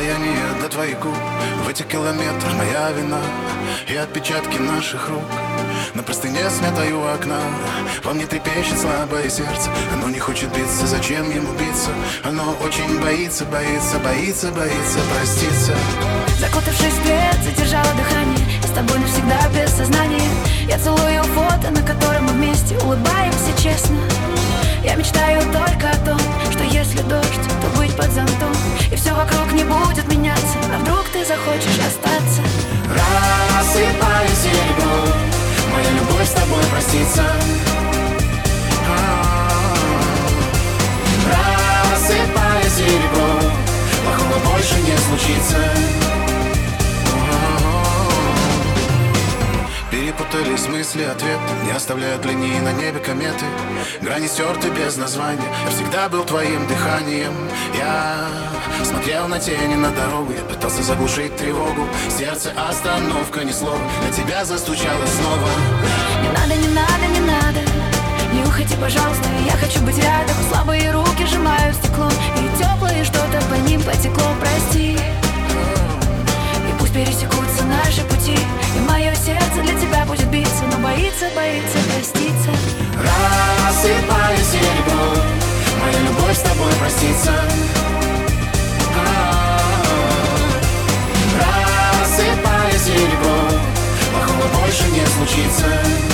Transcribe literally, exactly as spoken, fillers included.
расстояние до твоих губ. В эти километры моя вина и отпечатки наших рук. На простыне смятаю у окна, во мне трепещет слабое сердце. Оно не хочет биться, зачем ему биться? Оно очень боится, боится, боится, боится проститься. Закутавшись в плед, задержала дыхание. Я с тобой навсегда без сознания. Я целую фото, на котором мы вместе улыбаемся честно. Я мечтаю только о том, что если дождь, то быть под зонтом. И все вокруг не будет меняться, а вдруг ты захочешь остаться. Рассыпаю серебро, моя любовь с тобой простится. Рассыпаю серебро, плохого больше не случится. Перепутались мысли, ответ не оставляют линии на небе кометы. Грани стерты без названия. Я всегда был твоим дыханием. Я смотрел на тени на дорогу. Я пытался заглушить тревогу. Сердце остановка, ни слова. Для тебя застучало снова. Не надо, не надо, не надо. Не уходи, пожалуйста, я хочу быть рядом. Слабые руки сжимают стекло, и теплое что-то по ним потекло. Прости. И пусть пересекутся наши пути, и мое сердце для тебя будет биться, но боится, боится проститься. Рассыпаю серебро, моя любовь с тобой простится. Рассыпаю серебро, плохого больше не случится.